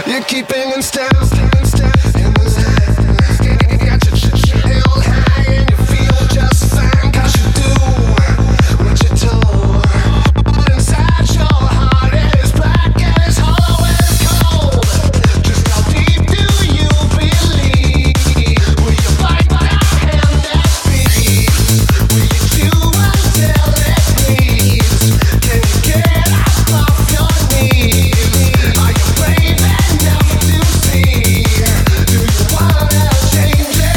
You're keeping in step in the line. You got your held high and you feel just fine 'cause you do what you're told. But inside your heart is black and it's hollow and it's cold. Just how deep do you believe? Will you fight by a hand that beats? Will you do until it bleeds? Can you get up off your knees? Are you brave enough to see? Do you wanna change it?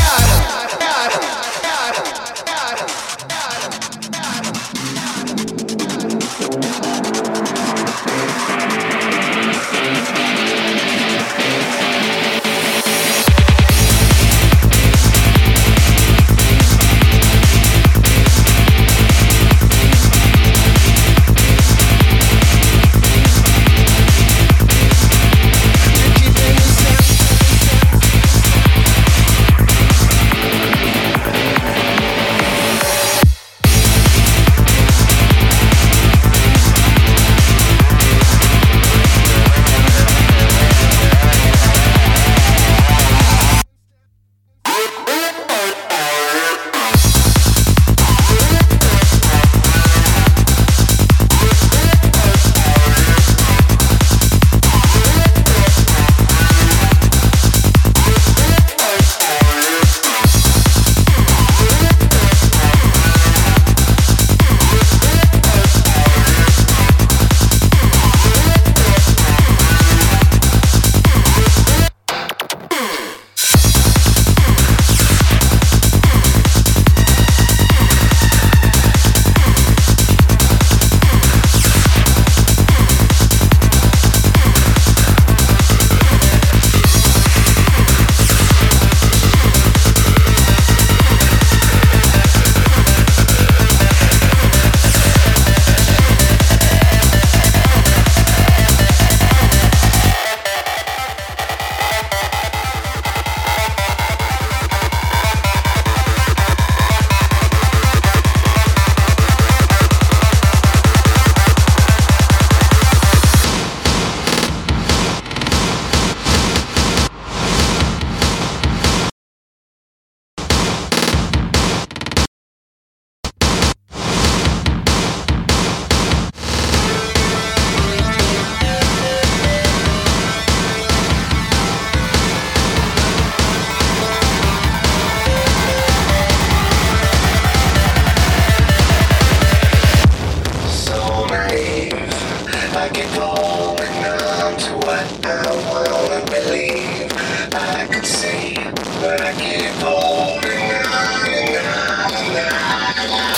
I keep holding on to what I wanna believe I could see, but I keep holding on and on and on.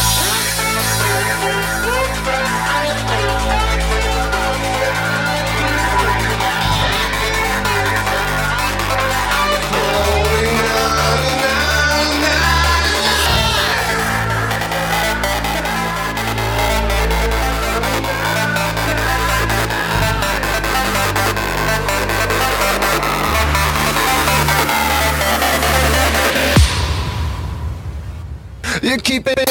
Holding on and on and on. You keep it